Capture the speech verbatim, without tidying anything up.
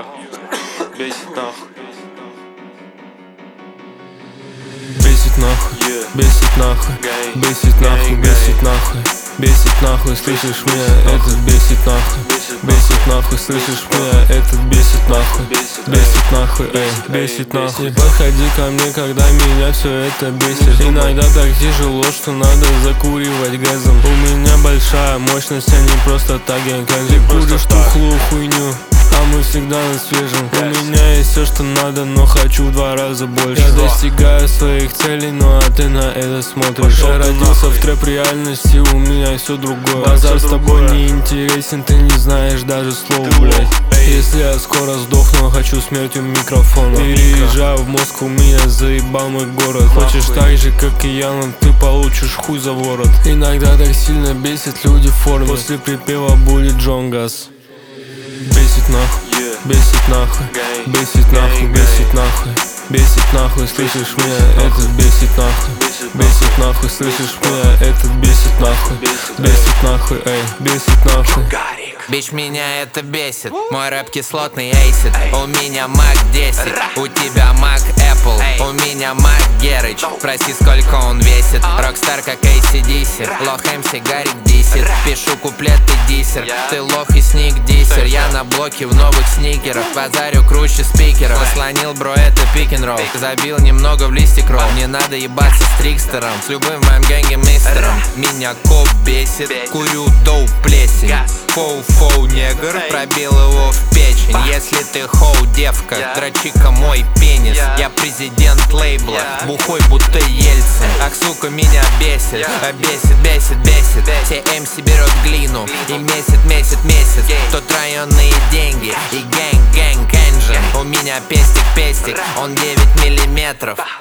Юра, бесит нахуй. Бесит нахуй, бесит нахуй, бесит нахуй, бесит нахуй, бесит нахуй, слышишь меня, этот бесит нахуй, бесит нахуй, слышишь меня, этот бесит нахуй, бесит нахуй, эй, бесит нахуй. Не подходи ко мне, когда меня все это бесит. Иногда так тяжело, что надо закуривать газом. У меня большая мощность, а не просто так, я как же куришь тухлую хуйню. А мы всегда на свежем. У меня есть все, что надо, но хочу в два раза больше. Я достигаю своих целей, ну а ты на это смотришь. Я родился в трэп реальности, у меня все другое. Базар с тобой не интересен, ты не знаешь даже слов, блять. Если я скоро сдохну, хочу смертью микрофона. Переезжаю в Москву, меня заебал мой город. Хочешь так же, как и я, но ты получишь хуй за ворот. Иногда так сильно бесит люди в форме. После припева будет Джонгас. Бесит нахуй, бесит нахуй, бесит нахуй, бесит нахуй, бесит нахуй, слышишь меня, этот бесит нахуй, бесит нахуй, слышишь меня, этот бесит нахуй, бесит нахуй, эй, бесит нахуй. Бич, меня это бесит. Мой рэп кислотный эйсид. У меня Мак десять, у тебя Мак Apple. У меня Мак Герыч. Спроси, сколько он весит. Рокстар как эй си ди си. Лох эм си Гарик дисер. Пишу куплеты диссер. Ты лох и сник диссер. Я на блоке в новых сникерах. Базарю круче спикеров. Заслонил, бро, это пик-н-ролл. Забил немного в листик ролл. Не надо ебаться с трикстером. С любым в моем гэнге мистером. Меня коп бесит. Курю доуп плесень. Фоу-фоу, негр, пробил его в печень. Если ты хоу, девка, дрочи-ка мой пенис. Я президент лейбла, бухой будто Ельцин. Ах, сука, меня бесит, бесит, бесит, бесит. Все эм си берет глину и месяц, месяц, месяц. Тут районные деньги и гэнг, гэнг, энджин. У меня пестик, пестик, он девять миллиметров.